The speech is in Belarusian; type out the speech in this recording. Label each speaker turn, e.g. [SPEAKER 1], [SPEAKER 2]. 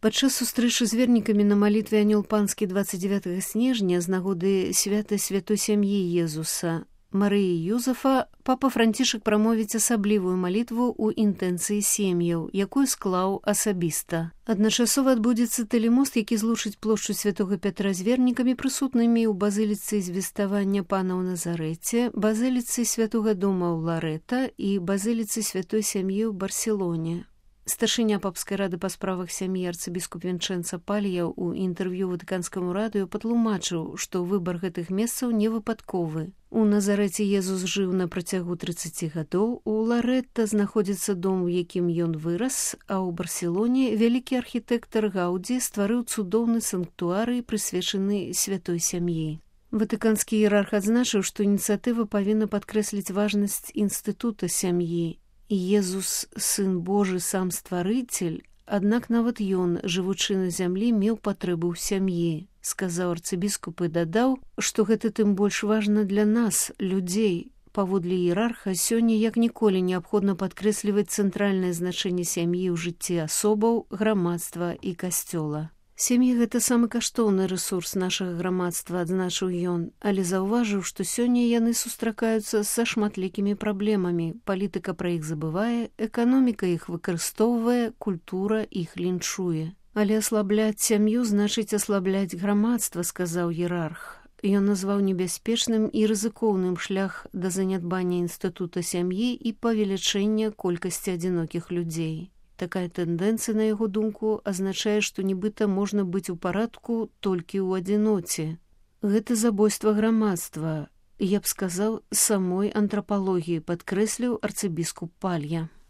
[SPEAKER 1] Падчас сустрэчы з вернікамі на малітве Анёл Панскі 29 снежня з нагоды свята святой сям'і Езуса Марыі Юзафа папа Францішак прамовіць асаблівую малітву ў інтэнцыі сем'яў, якую склаў асабіста. Адначасова адбудзецца тэлемост, які злучыць плошчу святога Пятра з вернікамі, прысутнымі ў базыліцы звеставання Пана ў Назарэце, базыліцы святога дома ў Ларэта і базыліцы святой сям'і ў Барселоне. Старшыня папскай рады па справах сям'і арцыбіскуп Вінчэнца Палья ў інтэрв'ю ватыканскаму радыё патлумачыў, што выбар гэтых месцаў не выпадковы. У Назарэце Езус жыў на працягу 30 гадоў, у Ларэта знаходзіцца дом, у якім ён вырас, а ў Барселоне вялікі архітэктар Гаўдзі стварыў цудоўны санктуарый, прысвечаны святой сям'і. Ватыканскі іерарх адзначыў, што ініцыятыва павінна падкрэсліць важнасць інстытута сям'і. Езус, сын Божы, сам стварыцель, аднак нават ён, жывучы на зямлі, меў патрэбу ў сям'і, сказаў арцыбіскуп і дадаў, што гэта тым больш важна для нас, людзей. Паводле іерарха, сёння як ніколі неабходна падкрэсліваць цэнтральнае значэнне сям'і ў жыцці асобаў, грамадства і касцёла. Сям'і – гэта самы каштоўны рэсурс нашага грамадства, адзначыў ён, але заўважыў, што сёння яны сустракаюцца са шматлікімі праблемамі, палітыка пра іх забывае, эканоміка іх выкарыстоўвае, культура іх лінчуе. Але аслабляць сям'ю значыць аслабляць грамадства, сказаў іерарх. Ён назваў небяспечным і рызыкоўным шлях да занядбання інстытута сям'і і павелічэння колькасці адзінокіх людзей. Такая тэндэнцыя, на яго думку, азначае, што нібыта можна быць у парадку толькі ў адзіноце. Гэта забойства грамадства, я б сказаў, самой антрапалогіі, падкрэсліў арцыбіскуп Палья.